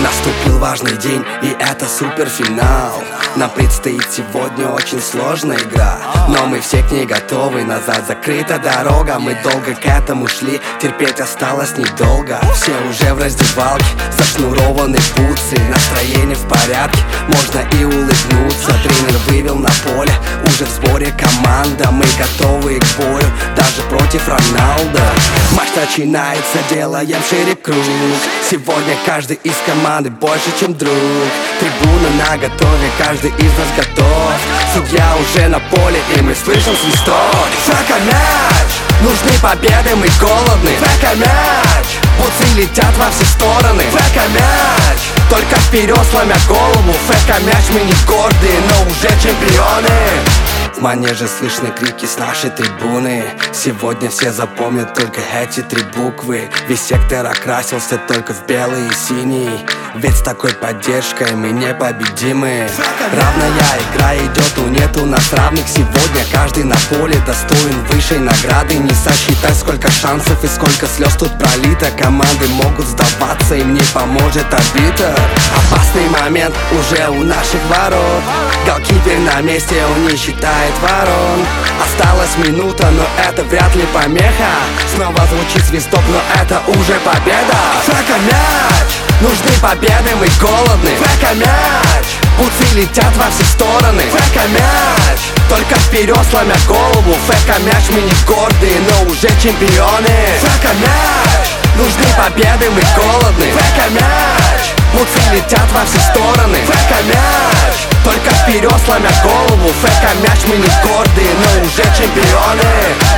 Наступил важный день, и это суперфинал. Нам предстоит сегодня очень сложная игра, но мы все к ней готовы. Назад закрыта дорога, мы долго к этому шли, терпеть осталось недолго. Все уже в раздевалке, зашнурованы бутсы, настроение в порядке, можно и улыбнуться. Тренер вывел на поле, уже в сборе команда. Мы готовы к бою, даже против Роналда. Матч начинается, делаем шире круг. Сегодня каждый из команды больше, чем друг. Трибуна наготове, каждый из нас готов. Судья уже на поле, и мы слышим свисток. Фэка мяч, нужны победы, мы голодны. Фэка мяч, буцы летят во все стороны. Фэка мяч, только вперед, сломя голову. Фэка мяч, мы не гордые, но уже чемпионы. В манеже слышны крики с нашей трибуны. Сегодня все запомнят только эти три буквы. Весь сектор окрасился только в белый и синий, ведь с такой поддержкой мы непобедимы. Равная игра идет, но нет у нас равных. Сегодня каждый на поле достоин высшей награды. Не сосчитать, сколько шансов и сколько слез тут пролито. Команды могут сдаваться, им не поможет арбитр. Опасный момент уже у наших ворот. Голкипер на месте, он не считает ворон. Осталась минута, но это вряд ли помеха. Снова звучит свисток, но это уже победа. Фэка мяч, нужны победы, мы голодны. Фэка мяч, буцы летят во все стороны. Фэка мяч, только вперед, сломя голову. Фэка мяч, мы не гордые, но уже чемпионы. Фэка мяч, нужны победы, мы голодны. Фэка мяч, буцы летят во все стороны. Фэка мяч, только вперед, сломя голову. Фэка мяч, мы не гордые, но уже чемпионы.